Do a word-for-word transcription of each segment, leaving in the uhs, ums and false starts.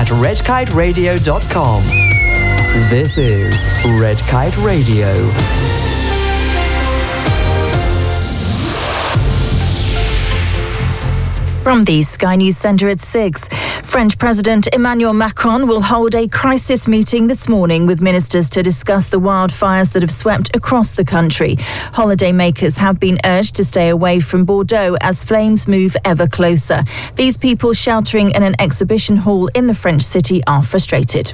at red kite radio dot com. This is Red Kite Radio. From the Sky News Centre at six, French President Emmanuel Macron will hold a crisis meeting this morning with ministers to discuss the wildfires that have swept across the country. Holidaymakers have been urged to stay away from Bordeaux as flames move ever closer. These people sheltering in an exhibition hall in the French city are frustrated.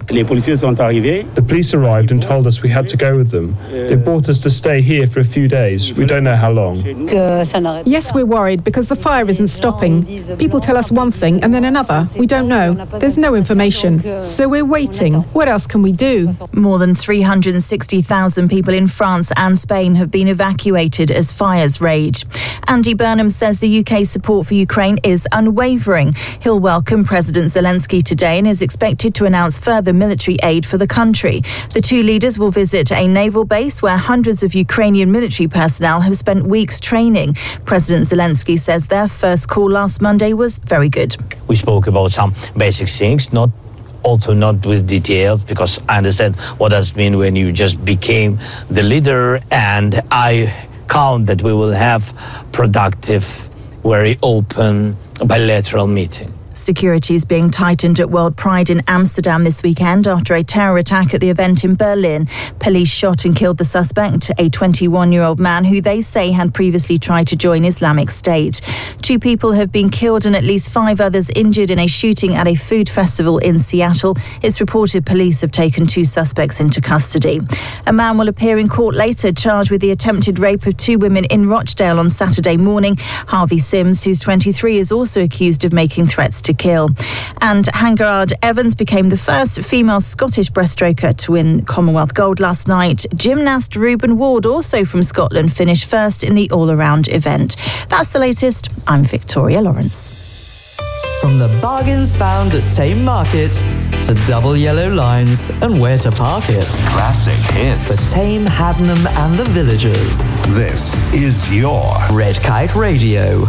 The police arrived and told us we had to go with them. They brought us to stay here for a few days. We don't know how long. Yes, we're worried because the fire isn't stopping. People tell us one thing and then another. We don't know. There's no information. So we're waiting. What else can we do? More than three hundred sixty thousand people in France and Spain have been evacuated as fires rage. Andy Burnham says the U K's support for Ukraine is unwavering. He'll welcome President Zelensky today and is expected to announce further military aid for the country. The two leaders will visit a naval base where hundreds of Ukrainian military personnel have spent weeks training. President Zelensky says their first call last Monday was very good. We spoke about some basic things, not also not with details, because I understand what does mean when you just became the leader, and I count that we will have productive, very open bilateral meeting. Security is being tightened at World Pride in Amsterdam this weekend after a terror attack at the event in Berlin. Police shot and killed the suspect, a twenty-one-year-old man who they say had previously tried to join Islamic State. Two people have been killed and at least five others injured in a shooting at a food festival in Seattle. It's reported police have taken two suspects into custody. A man will appear in court later charged with the attempted rape of two women in Rochdale on Saturday morning. Harvey Sims, who's twenty-three, is also accused of making threats to to kill. And Hangard Evans became the first female Scottish breaststroker to win Commonwealth gold last night. Gymnast Ruben Ward, also from Scotland, finished first in the all-around event. That's the latest. I'm Victoria Lawrence. From the bargains found at Tame Market to double yellow lines and where to park it. Classic hits. For Tame, Haddenham and the villagers. This is your Red Kite Radio.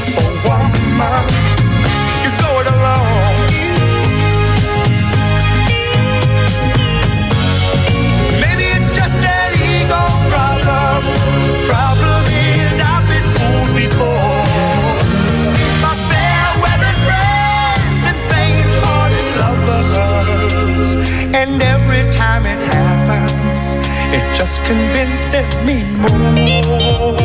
beautiful woman. You go it alone. Maybe it's just an ego problem. Problem is I've been fooled before. My fair weather friends and faint-hearted lovers, and every time it happens, it just convinces me more.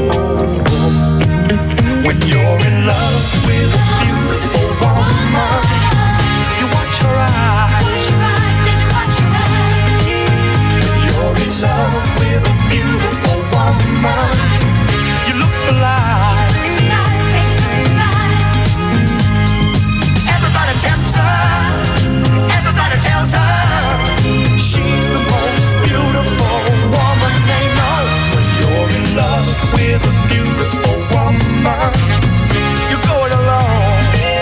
When you're in love with a beautiful woman, you watch her eyes. Watch your eyes, baby, watch your eyes. When you're in love with a beautiful woman, you look for lies. Look at lies, baby, look at lies. Everybody tempts her. Everybody tells her she's the most beautiful woman they know. When you're in love with a beautiful woman, you go it alone.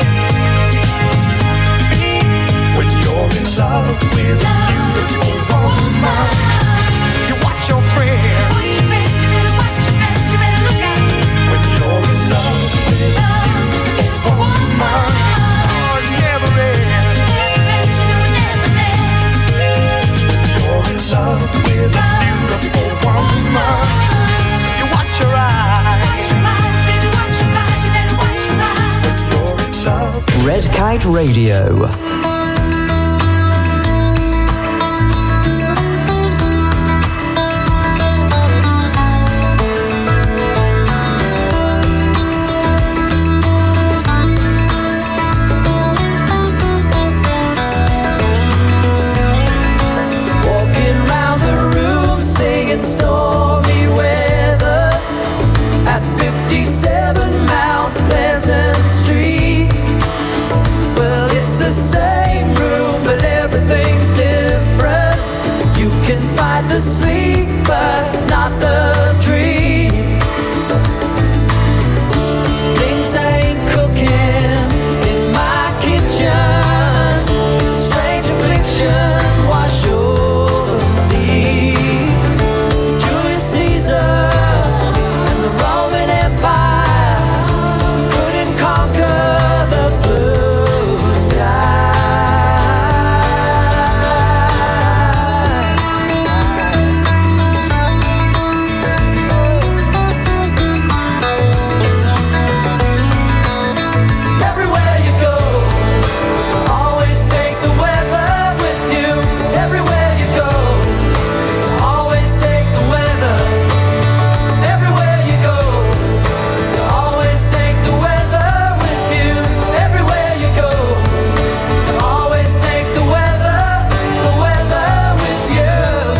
When you're in love with a beautiful woman, you watch your friends. Watch your friends, you better watch your friends, you better look out. When you're in love with a beautiful woman, oh, it never ends. Never ends, you know it never ends. When you're in love with a beautiful woman, you watch your eyes. Watch your eyes, baby, watch your eyes, you better watch your eyes. When you're in love. Red Kite Radio. Walking round the room singing stormy weather at fifty-seven Mount Pleasant Street. Well, it's the same room, but everything's different. You can fight the sleep, but not the dream. Things ain't cooking in my kitchen. Strange affliction wash over me. Julius Caesar and the Roman Empire couldn't conquer the blue sky. Everywhere you go, always take the weather with you. Everywhere you go, always take the weather. Everywhere you go, always take the weather with you. Everywhere you go, always take the weather, the weather with you.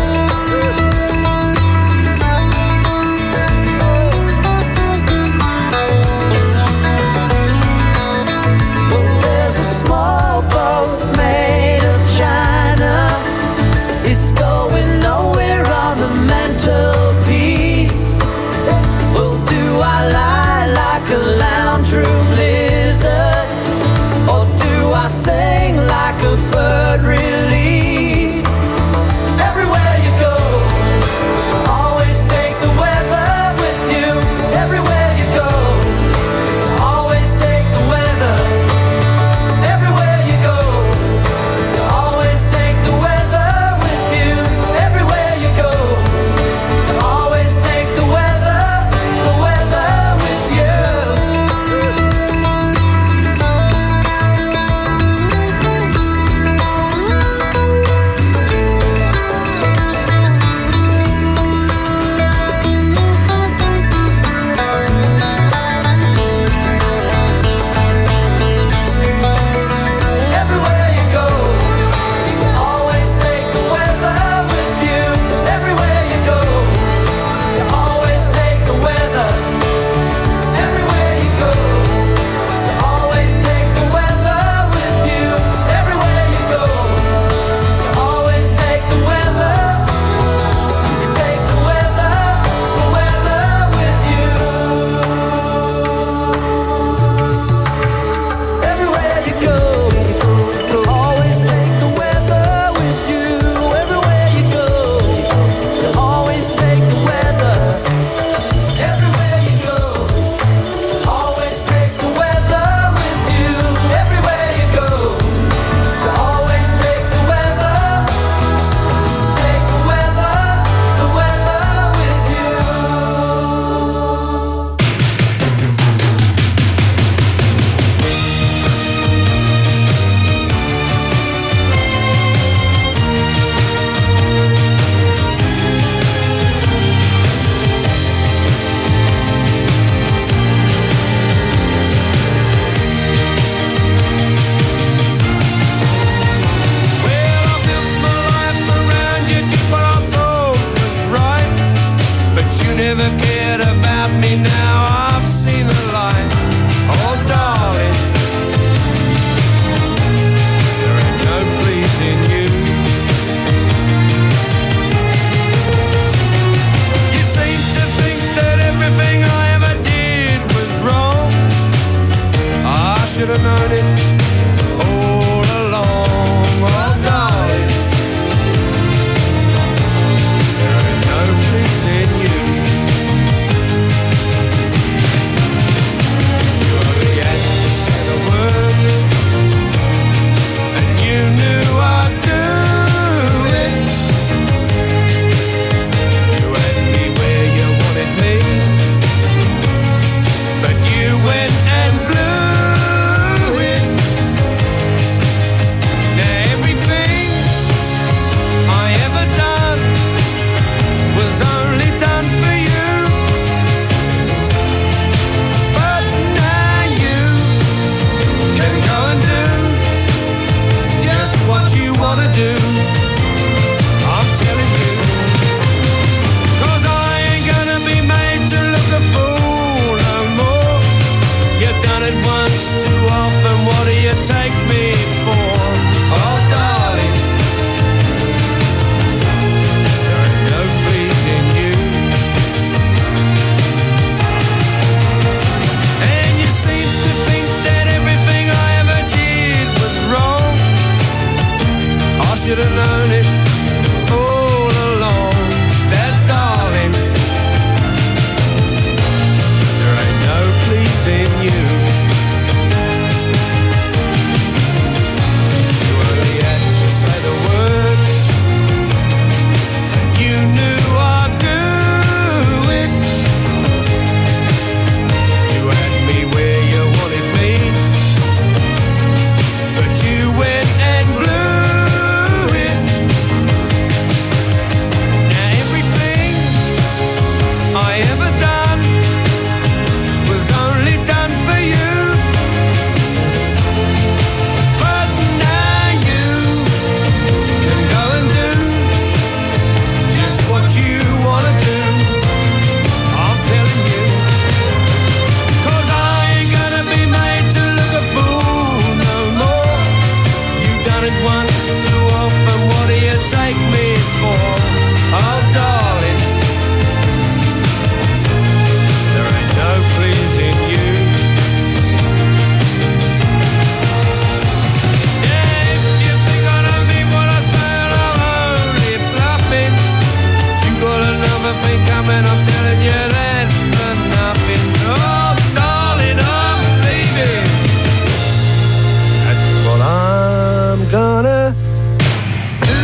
Well, there's a small boat made of china. It's going nowhere on the mantelpiece. Well, do I lie like a lounge room lizard, or do I sing like a bird released? Everywhere you go, always take the weather with you. Everywhere you go, always take the weather. Everywhere you go, always take the weather with you. Everywhere you go, always take the weather, the weather with you. should have known it all along. Oh, darling, there ain't no pleasing you. You only had to say the word, and you knew I'd do it. You had me where you wanted me, but you went and blew it. Now everything I ever done was only done for you, but now you can go and do just what you wanna do. I'm telling you, 'cause I ain't gonna be made to look a fool no more. You've done it once too often, what do you take me for? Oh, darling, there ain't no pleasing you. And you seem to think that everything I ever did was wrong. I should have known it all along. That, darling, there ain't no pleasing you. You only had to say the word, and you knew I'd do it. You had me where you wanted me, but you went and blew it. Now everything I ever done was only done for you, but now you can go and do just what you wanna do. I'm telling you, 'cause I ain't gonna be made to look a fool no more. You've done it once too often, what do you take me for? Oh, darling, there ain't no pleasing you. Yeah, if you think I don't mean what I say, I'm only bluffing. You got another thing coming, I'm telling you that for nothing. Oh, darling, I'm leaving. That's what I'm gonna do.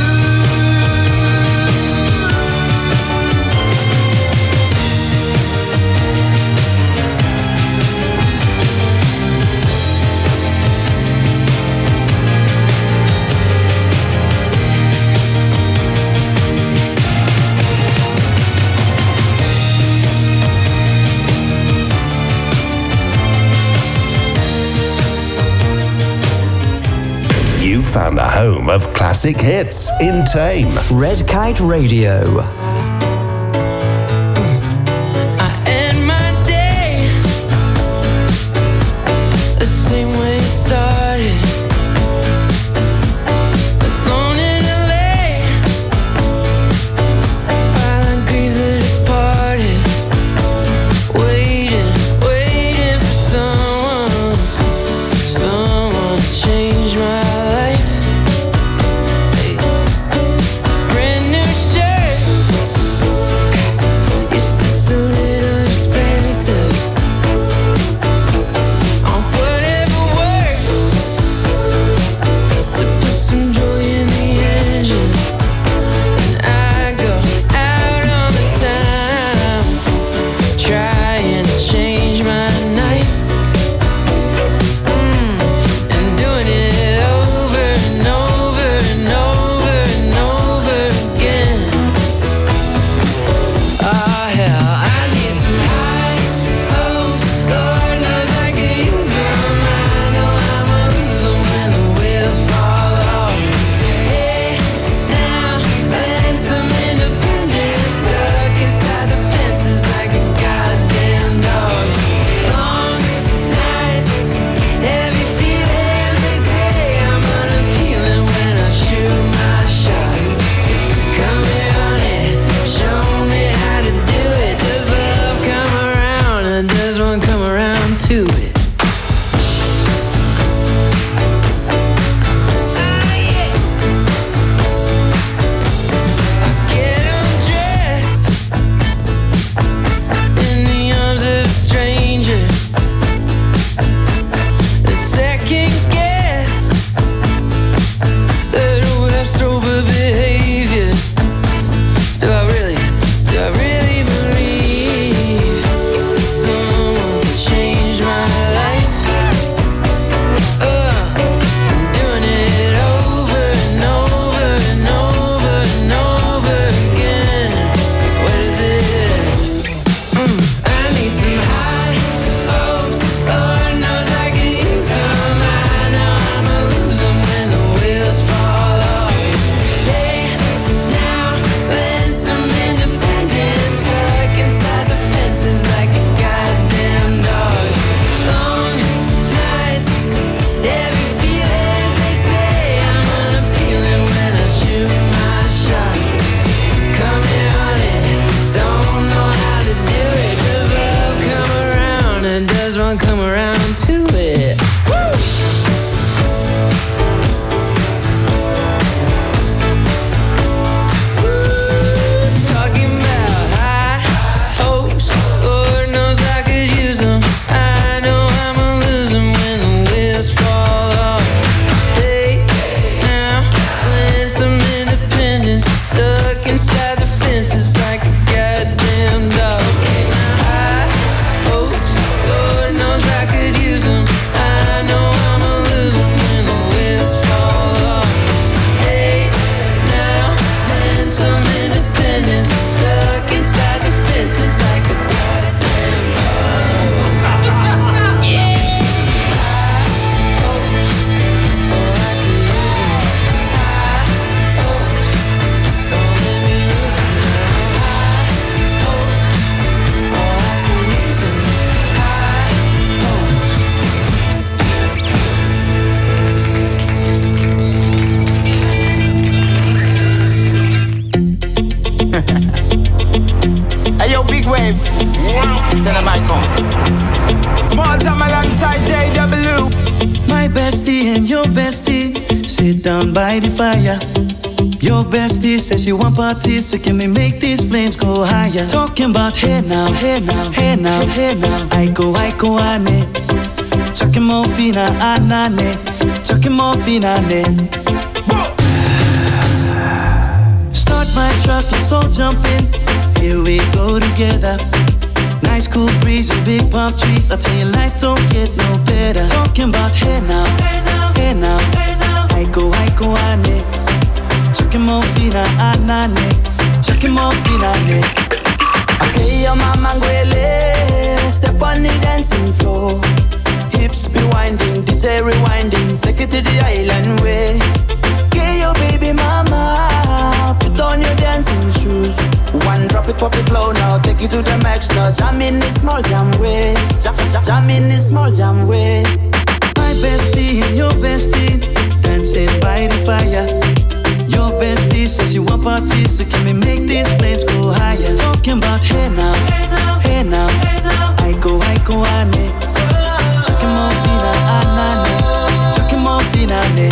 You found the home of classic hits in Tame. Red Kite Radio. I end my day the same way it started. Alone in L A, while I grieve the departed. Waiting, waiting for someone, someone to change my life. Brand new shirt, bestie and your bestie sit down by the fire. Your bestie says she want parties, so can we make these flames go higher? Talking about hey now, hey now, hey now, hey now. I go, I go, ane. Chucking more fina, anane. Chucking more fina, ne. Start my truck, let's all jump in. Here we go together. Nice cool breeze and big palm trees. I tell you, life don't get no better. Talking about hey now, hey now, hey now, hey now. I go, I go, ane. Chucking more fina, anane. Chucking more fina, ne. Okay, your mama ngwele, step on the dancing floor. Hips be winding, D J rewinding, take it to the island way. Okay, your baby mama, put on your dancing shoes. One drop it, pop it low now, take it to the max now. Jam in this small jam way, jam, jam, jam in this small jam way. My bestie and your bestie dancing by the fire. Your bestie says you want parties, so can we make these flames go higher? Talking about hey now, hey now, hey now, hey now. I go, I go, ane. Chucking more fina, anane. Chucking more fina, ne.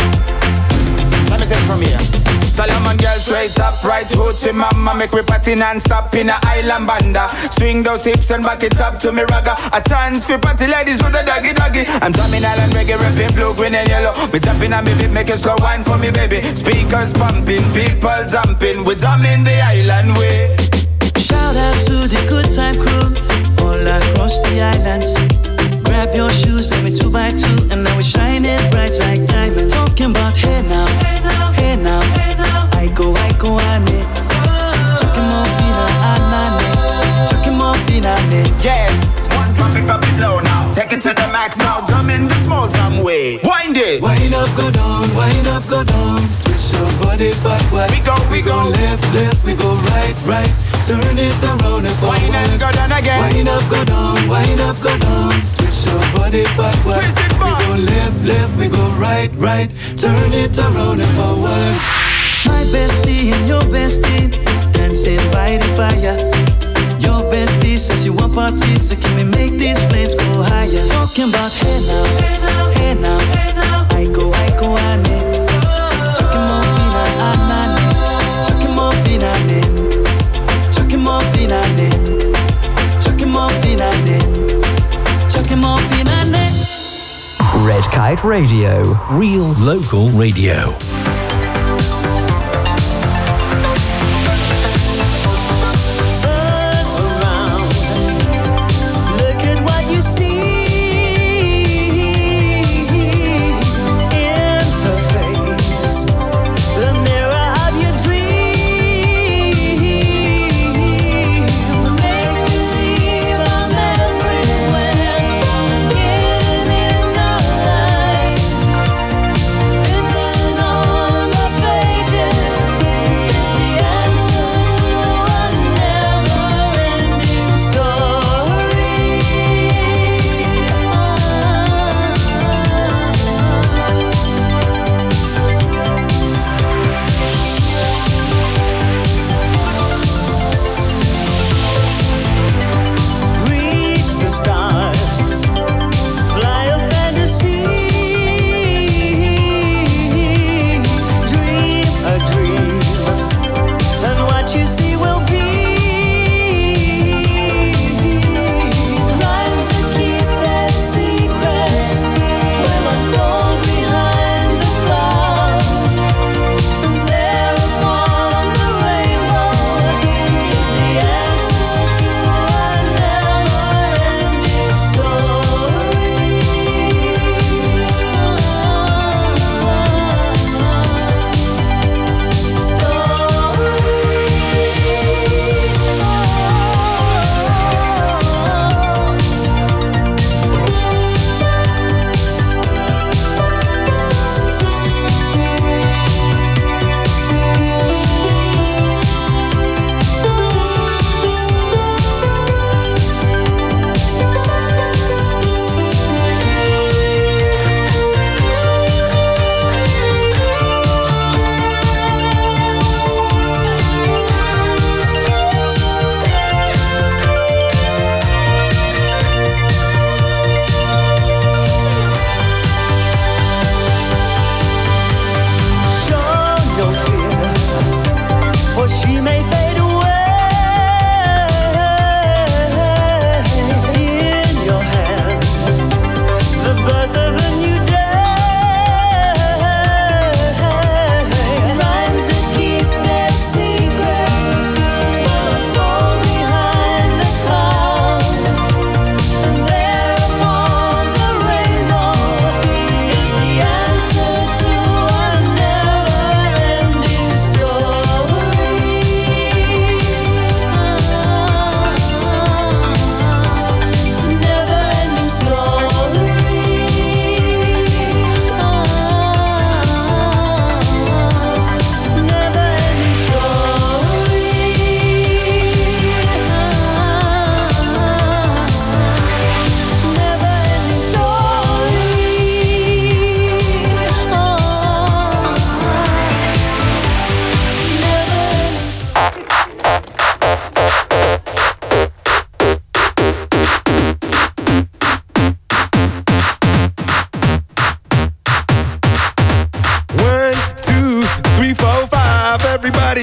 Let me take it from here. Solomon girl straight up, right hoochie mama. Make me party non-stop in a island banda. Swing those hips and back it up to me ragga. A chance for party ladies do the doggy doggy. I'm drumming island reggae, rapping blue, green and yellow. Me jumping on me beat, make a slow wine for me baby. Speakers pumping, people jumping. We drumming the island way. Shout out to the good time crew all across the islands. Grab your shoes, let me two by two, and now we shining bright like diamonds. Talking about hey now, hey now, hey now, hey now. I go, I go, ane. Chucking more fina, anane. Chucking more fina, ne. Yes, one drop it, drop it low now. Take it to the max now. Jump in the small jam way. Wind it. Wind up, go down, wind up, go down. Twist your body backward. We go, we, we go. go left, left, we go right, right. Turn it around and forward. Wind and go down again. Wind up, go down, wind up, go down. Twist your body backward. Twist it back. We go left, left, we go right, right. Turn it around and forward. My bestie and your bestie dancing by the fire. Your bestie says you want parties, so can we make these flames go higher? Talking about hey now, hey now, hey now, hey now. I go, I go, ane. Chucking more fina, anane. Chucking more fina, ne. Chucking more fina, ne. Chucking more fina, ne. Chucking more fina, ne. Red Kite Radio. Real local radio. Listen on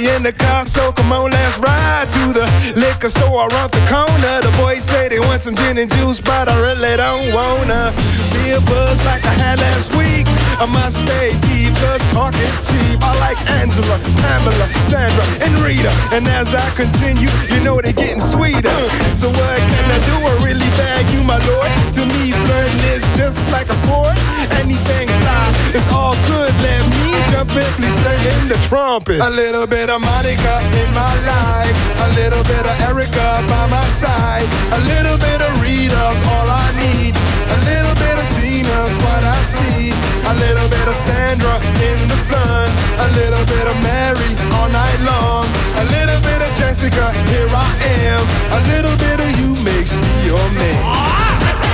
baby in the car, so come on, let's ride to the liquor store around the corner. The boys say they want some gin and juice, but I really don't wanna be a buzz like I had last week. I must stay deep, cause talk is cheap. I like Angela, Pamela, Sandra, and Rita. And as I continue, you know they're getting sweeter. So what can I do? I really bag you, my lord. To me, flirting is just like a sport. Anything fly, it's all good. Let me jump in, please sing in the trumpet. A little bit of Monica in my life, a little bit of Erica by my side, a little bit of Rita's all I need, a little bit of Tina's what I see, a little bit of Sandra in the sun, a little bit of Mary all night long, a little bit of Jessica, here I am, a little bit of you makes me your man.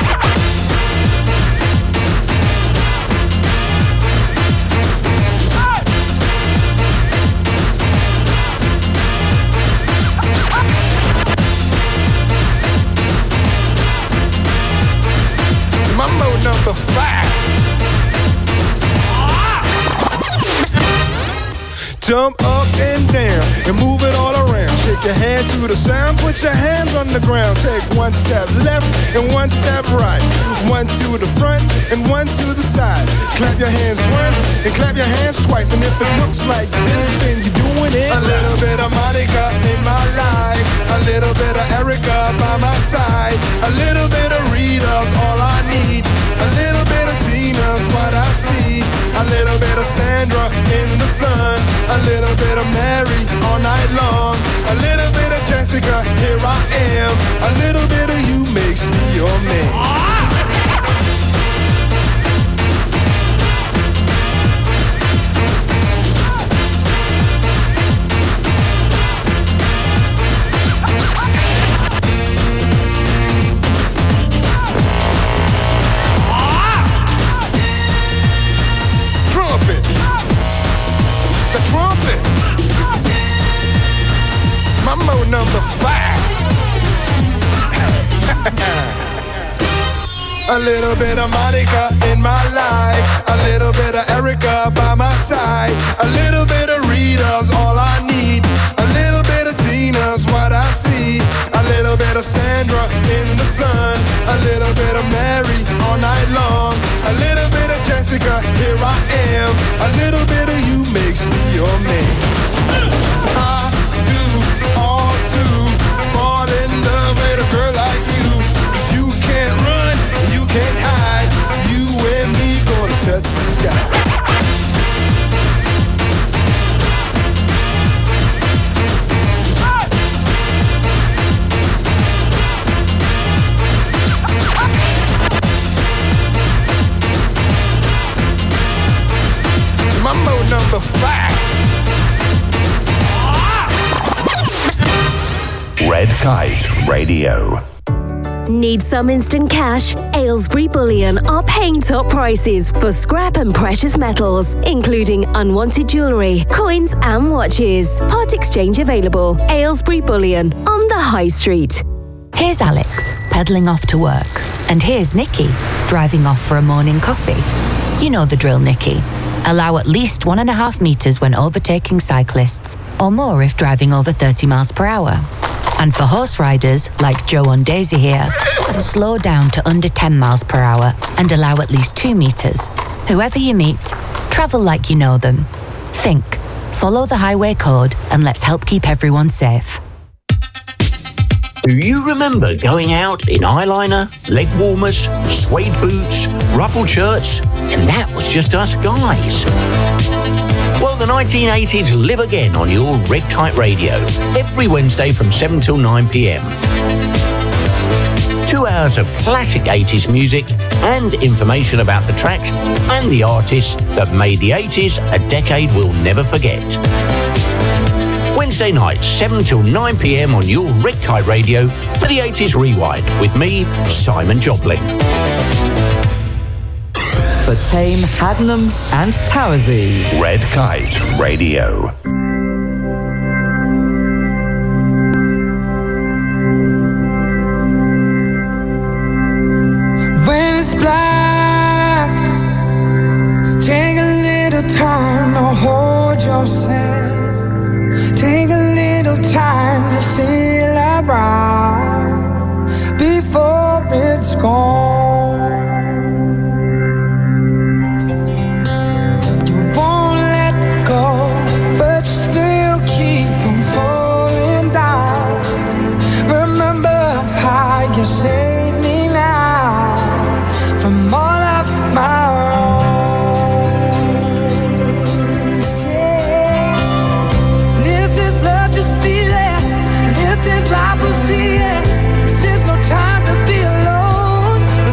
Mambo number five. Jump up and down and move it all around. Shake your hand to the sound, put your hands on the ground. Take one step left and one step right. One to the front and one to the side. Clap your hands once and clap your hands twice. And if it looks like this, then you're doing it. A little bit of Monica in my life, a little bit of Erica by my side, a little bit of Rita's all I need, a little bit of Tina's what I see, a little bit of Sandra in the sun, a little bit of Mary all night long, a little bit of Jessica, here I am, a little bit of you makes me your man. Trumpet. Mambo number five. A little bit of Monica in my life, a little bit of Erica by my side, a little bit of Rita's all I need, a little bit of Tina's what I see, a little bit of Sandra in the sun, a little bit of Mary all night long, a little bit of Jessica, here I am, a little bit of you makes me your man. I do all to fall in love with a girl like you, 'cause you can't run, you can't hide, you and me gonna touch the sky. Mambo number five. Red Kite Radio. Need some instant cash? Aylesbury Bullion are paying top prices for scrap and precious metals, including unwanted jewellery, coins and watches. Part exchange available. Aylesbury Bullion on the High Street. Here's Alex, pedalling off to work. And here's Nikki, driving off for a morning coffee. You know the drill, Nikki. Allow at least one and a half metres when overtaking cyclists, or more if driving over thirty miles per hour. And for horse riders, like Joe and Daisy here, slow down to under ten miles per hour and allow at least two metres. Whoever you meet, travel like you know them. Think, follow the highway code, and let's help keep everyone safe. Do you remember going out in eyeliner, leg warmers, suede boots, ruffled shirts, and that was just us guys? Well, the nineteen eighties live again on your Red Kite Radio, every Wednesday from seven till nine p.m. Two hours of classic eighties music and information about the tracks and the artists that made the eighties a decade we'll never forget. Wednesday nights, seven till nine p.m. on your Red Kite Radio for the eighties Rewind with me, Simon Joplin. For Tame, Haddenham and Towersey. Red Kite Radio. When it's black, take a little time to hold yourself. the time you feel around before it's gone. You won't let go, but you still keep on falling down. Remember how you saved me now from all of my own. Life will see it. This is no time to be alone.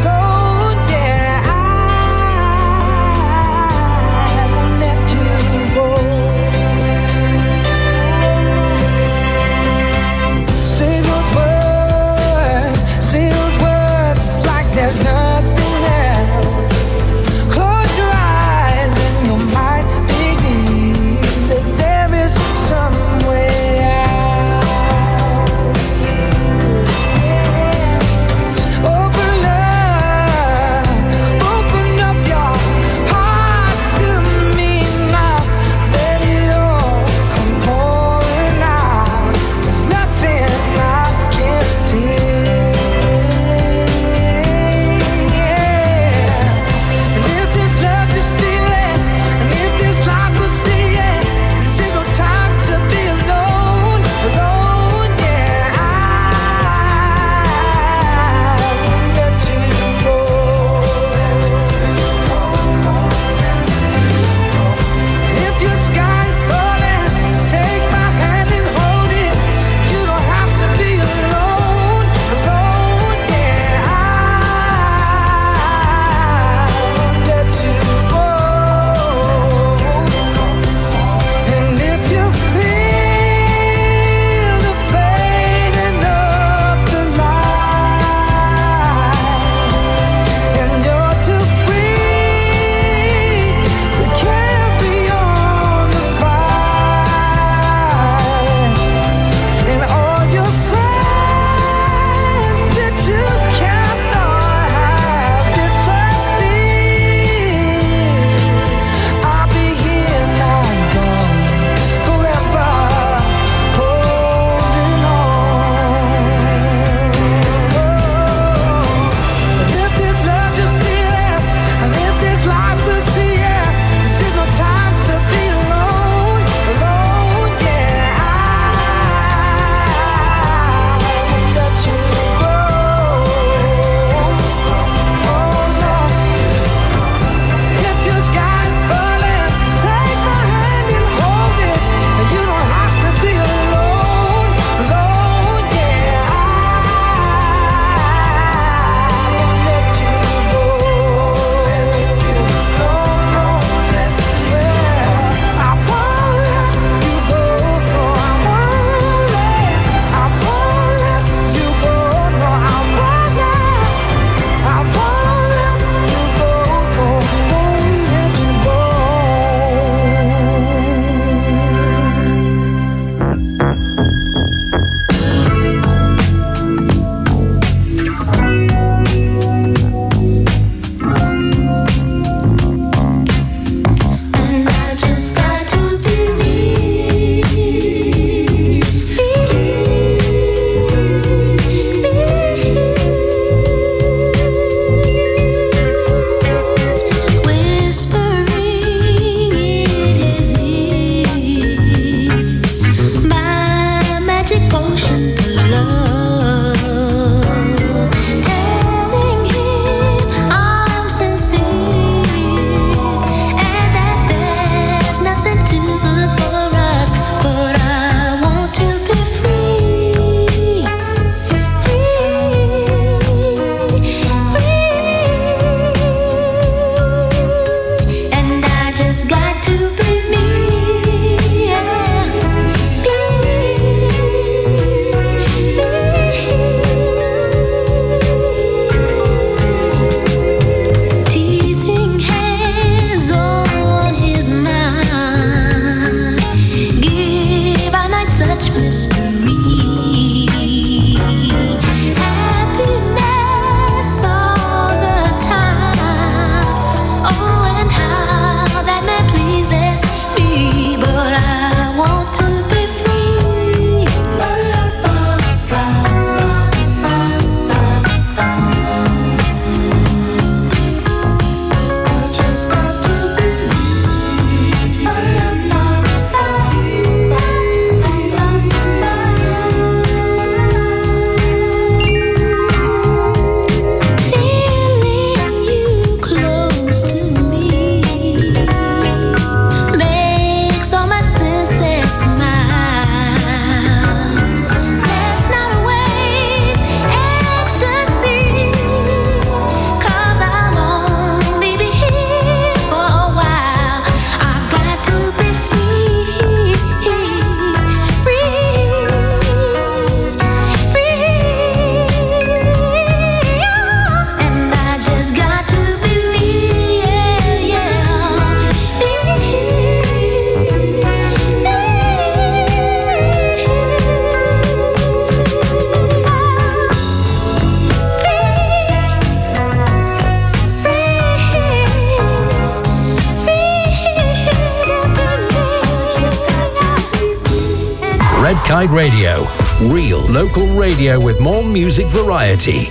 Kite Radio. Real local radio with more music variety.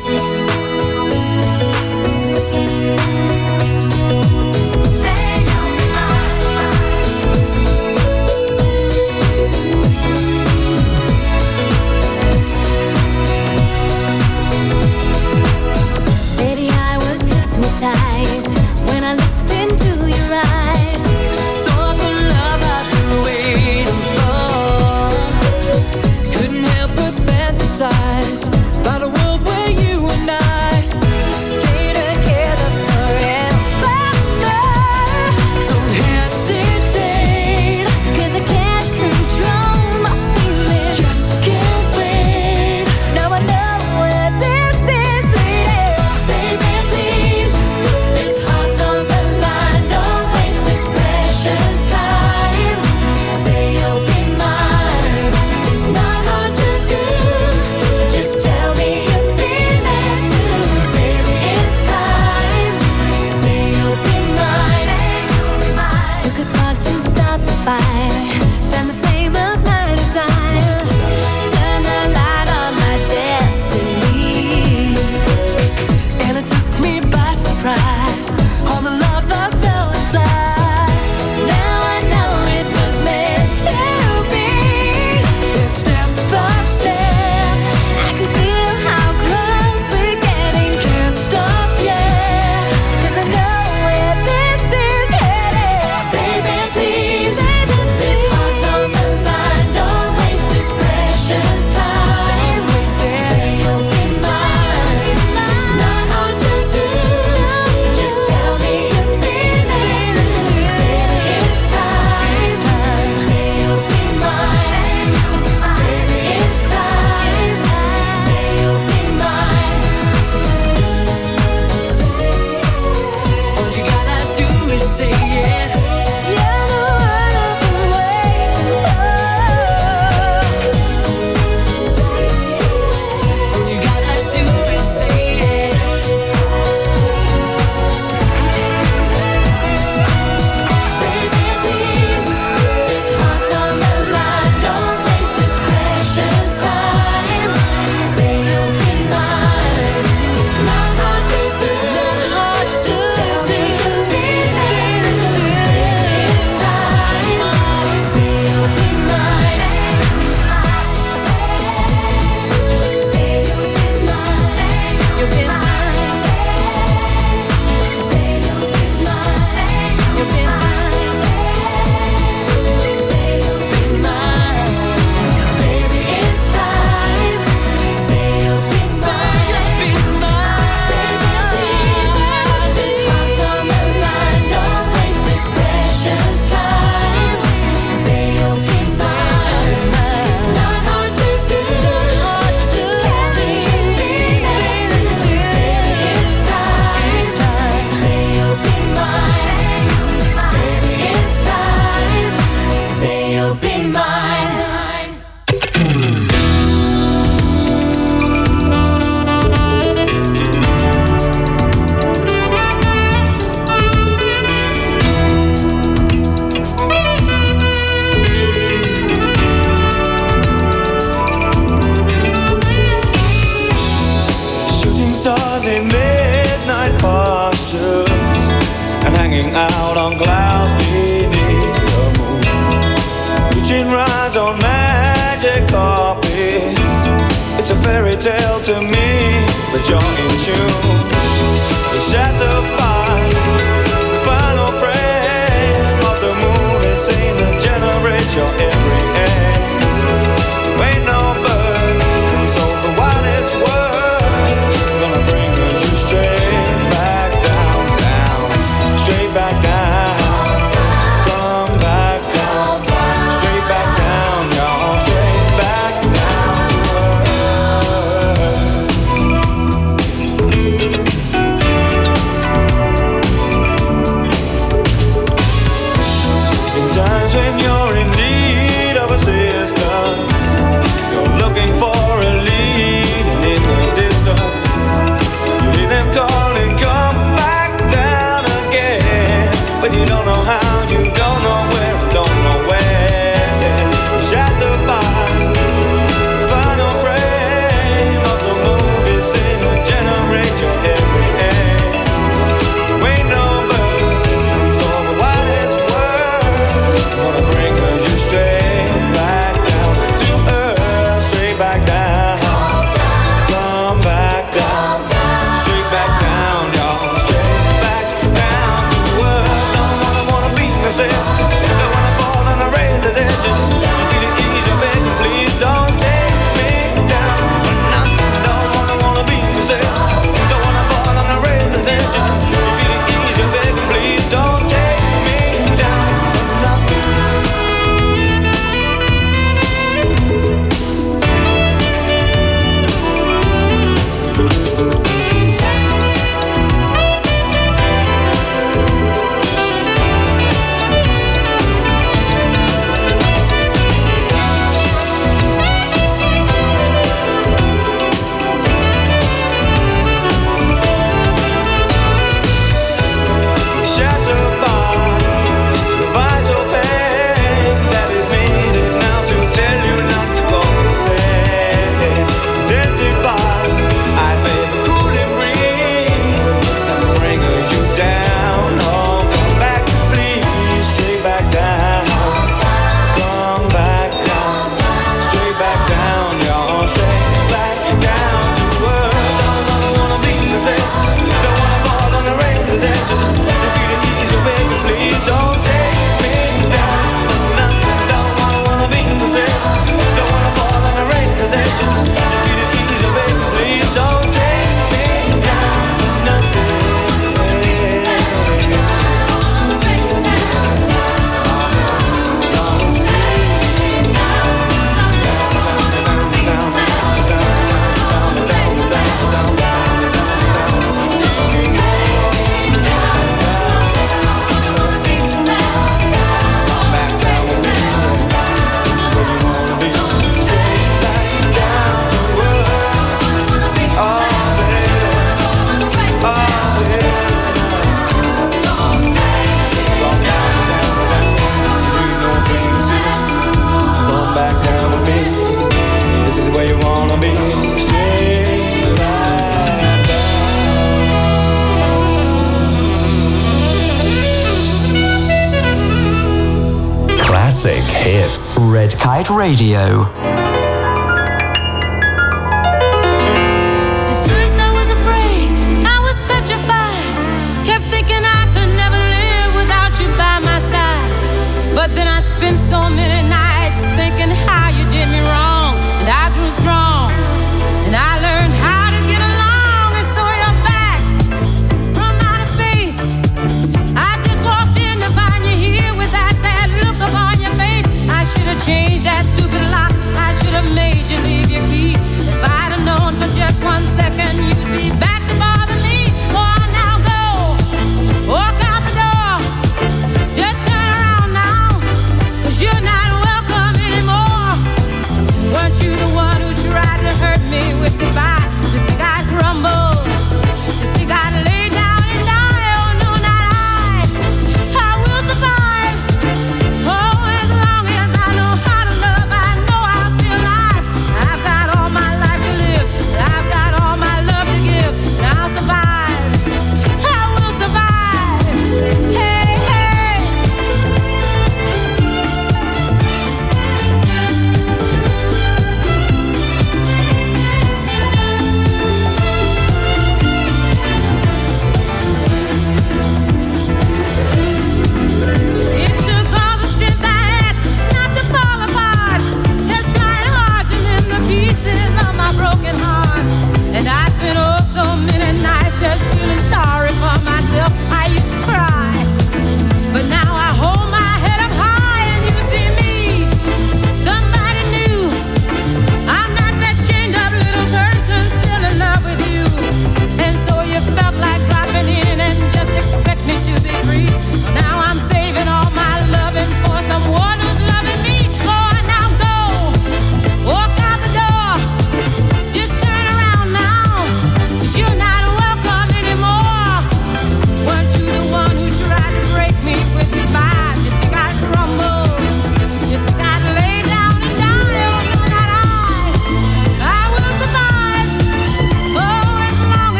By the world where you and I stay together forever. Don't hesitate, 'cause I can't control my feelings. Just can't wait. Now I know where this is leading. Baby, please, this heart's on the line. Don't waste this precious time. Say you'll be mine. It's not hard to do. Just tell me you feel it too, baby. It's time. Say you'll be mine. Took a spark to start the fire, fan the flame of my desire, turn the light on my destiny. And it took me by surprise, all the love I felt inside. Now I know it was meant to be. It's step by step, I can feel how close we're getting. Can't stop yet, 'cause I know where this is headed. Baby, please, this heart's on the line. Don't waste this precious time. Say you'll be mine. It's not hard to do. Just tell me you feel it too, baby. It's time. Say you'll be mine. Baby, it's time. Say you'll be mine. All you gotta do is say it. You're the one I've been waiting for. All you gotta do is say it. Baby, please, this heart's on the line. Don't waste this precious time. Say you'll be mine. It's not hard to do. Just tell me you feel it too. It's time. Say you'll be mine. Say you'll be mine. You'll be mine. Say you'll be mine. You'll be mine. Say you'll be mine. Baby, it's time. Say you'll be mine. You'll be mine. Baby, please, this heart's on the line. Don't waste this precious time. Say you'll be mine. It's not hard to do. Just tell me you feel it too, baby. It's time. Say you'll be mine. Baby, it's time. Say you'll be mine. Shooting stars in midnight postures and hanging out on clouds beneath the moon. Reaching rides on magic carpets. It's a fairy tale to me, but you're in tune. You're shattered by the final frame of the movie scene that generates your every aim. Ain't no bird can solve the wildest word. Gonna bring you straight back down, down, straight back down. Come back down, straight back down, y'all, straight back down to earth. In times when you're in need of assistance, you're looking for a lead and in the distance, you hear them calling, come back down again. But you don't know how, you don't know where, don't know when. Shattered by say. Don't wanna fall on a razor's edge. You feel it ease, you beg, please don't take me down. Nothing, don't wanna wanna be yourself. Don't wanna fall on a razor's edge. You feel it ease, you beg, please don't take me down for nothing. Shattered by the vital pain that is needed now to tell you not to go insane. Tempted by, I say, the cooling breeze that will bring you down. Oh, come back, please, straight back down. Come back down, straight back down, y'all, straight back down to earth. Don't wanna wanna be the same. Don't wanna fall on the razor's edge. Baby, please don't take me down for nothing. Don't wanna wanna be the same. Don't wanna fall on the razor's edge. If you didn't ease your baby, please don't take me down for nothing. Classic hits. Red Kite Radio. At first I was afraid, I was petrified. Kept thinking I could never live without you by my side. But then I spent so many nights thinking how you did me wrong. And I grew strong, and I learned how to get along. And so you're back from outer space. I just walked in to find you here with that sad look upon your face. I should have changed that stupid lock. I should have made you leave your key. If I'd have known for just one second you'd be back to bother me. Oh, now go, walk out the door. Just turn around now, 'cause you're not welcome.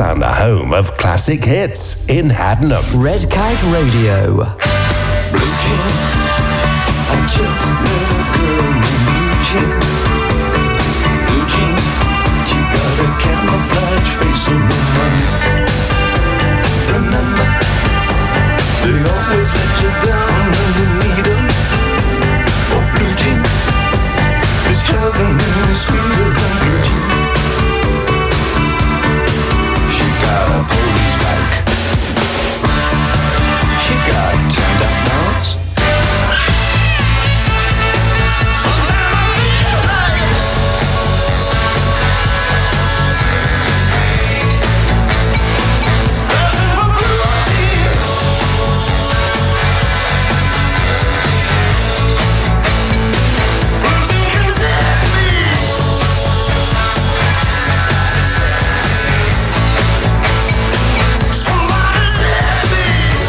found the home of classic hits in Haddenham. Red Kite Radio. Blue Jean, I just met a girl named Blue Jean. Blue Jean, she got a camouflage face and no money. Remember, they always let you down when you need them. Oh, Blue Jean, is heaven really sweeter than Blue Jean? She got a police bike. She got turned up nose. Sometimes I feel like this is for Blue Jean. Blue Jean can save me. Somebody save me.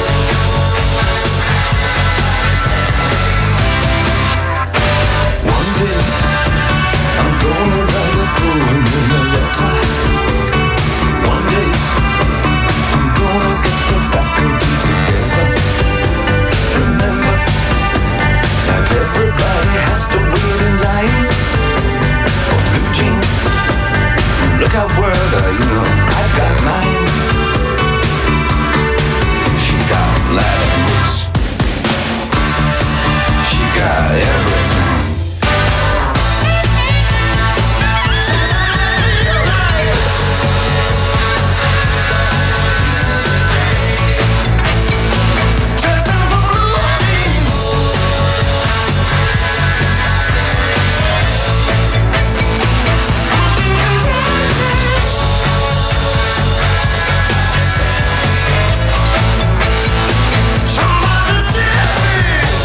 One day, I'm gonna write a poem in a letter. One day, I'm gonna get the faculty together. Remember, like everybody has to wait in line. Oh, Blue Jean, look out, world, uh, you know, I've got mine. She got ladder boots. She got everything. Dressing for Blue Jean. Blue Jean can save me. Somebody save me.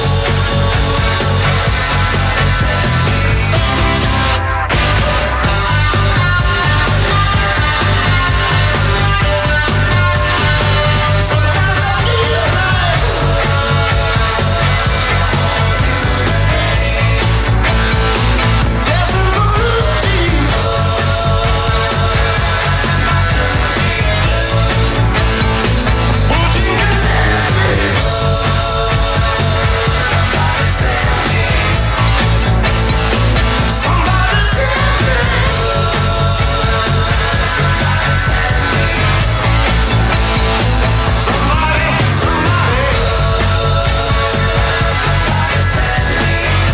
Sometimes I feel like dressing for Blue Jean. Blue Jean can save me. Somebody save me. Somebody save me. Somebody save me. Somebody, somebody. Somebody save me.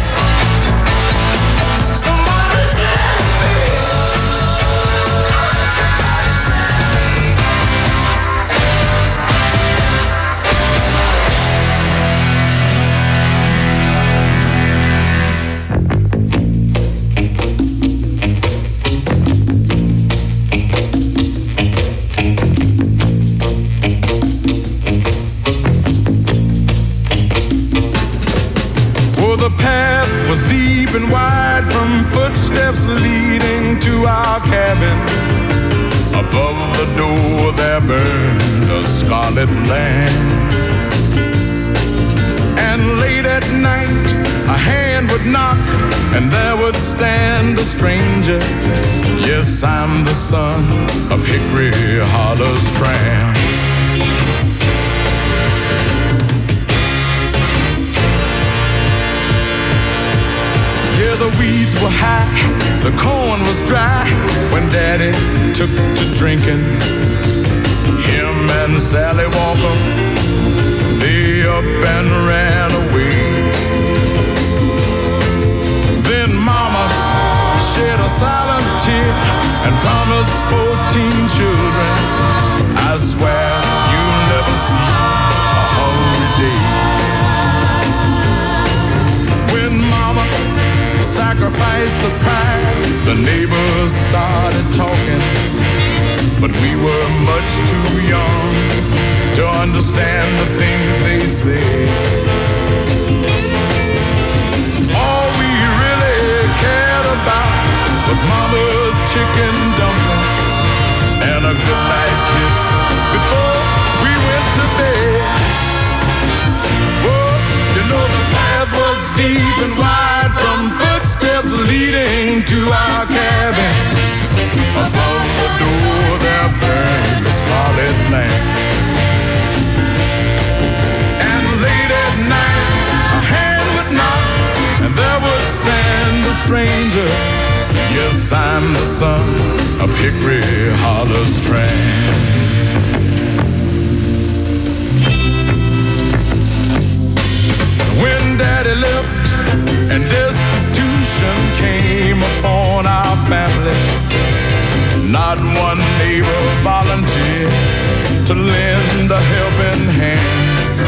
Somebody save me. Somebody save Oh, the path was deep and wide from footsteps leading to our cabin. Above the door there burned a scarlet lamp. And late at night a hand would knock and there would stand a stranger. Yes, I'm the son of Hickory Hollow's tramp. Yeah, the weeds were high, the corn was dry when Daddy took to drinking. Him and Sally Walker, they up and ran away. Then Mama shed a silent tear and promised fourteen children, I swear you'll never see a hungry day. When Mama sacrificed the pride, the neighbors started talking, but we were much too young to understand the things they said. All we really cared about was Mama's chicken dumplings and a goodnight kiss before we went to bed. Oh, you know the path was deep and wide from footsteps leading to our cabin. Above the door there burned a I'm the son of Hickory Holler's tramp. When Daddy left and destitution came upon our family, not one neighbor volunteered to lend a helping hand.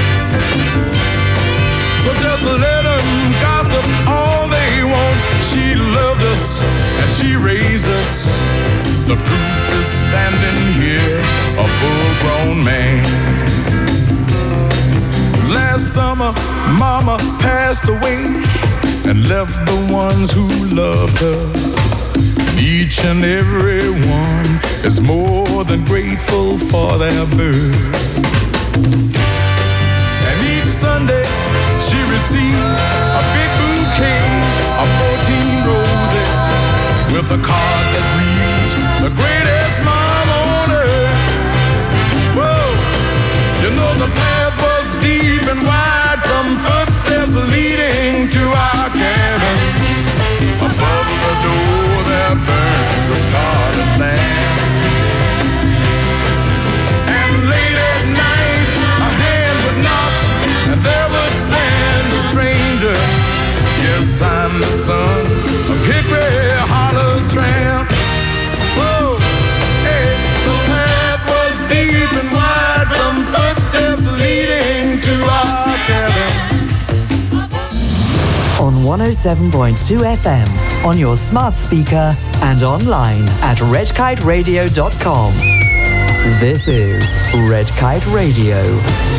So just let them gossip all they want. She loved us and she raised us. The proof is standing here, a full-grown man. Last summer, Mama passed away and left the ones who loved her. Each and every one is more than grateful for their birth. And each Sunday she receives a big bouquet of fourteen roses with a card that reads, the greatest mom on earth. Whoa, you know the path was deep and wide from footsteps leading to our cabin. Above the door there burned the scarlet lamp. And late at night a hand would knock and there would stand a stranger. Yes, I'm the son of Hickory Holler's tramp. Whoa, hey, the path was deep and wide from footsteps leading to our cabin. On one oh seven point two F M, on your smart speaker and online at red kite radio dot com. This is Red Kite Radio.